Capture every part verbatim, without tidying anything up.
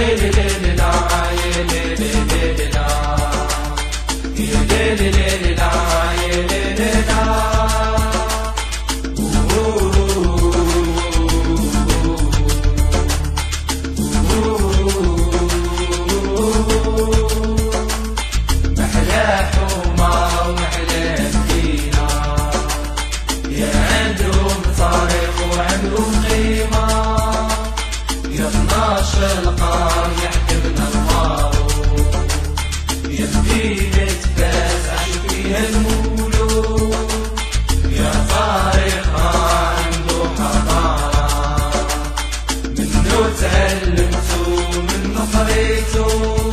القرن يحكمنا المعروف، يا مدينة فاس عاشوا فيها المولود، يا طريقها عنده حضارة، منو تعلمتو منو قريتو،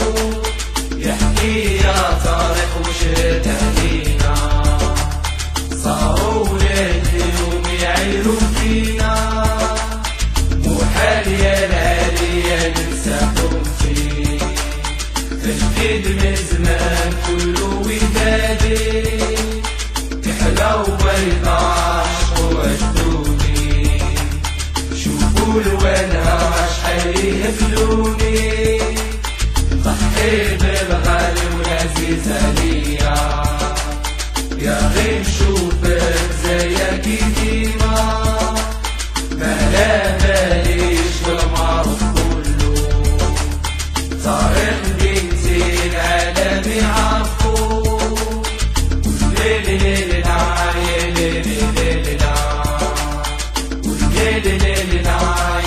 يحكي يا طارق وش تهدينا، صاروا ولاد اليوم يعيروا فينا، مو حالي يا العالية ننساكم فيه، تجديد من زمان كله ودادي، كحلة وبيضاء عشقوا أجدودي، شوفوا الوانها شحال يهبلوني، ضحي بالغالي والعزيز عليا، يا غير نشوفك زيك ديما، مهلا ماليش بالمعروف كله، طارق بنتي العالم يعرفو، ليل ليل لا يا ليل ليل لا، ليل ليل لا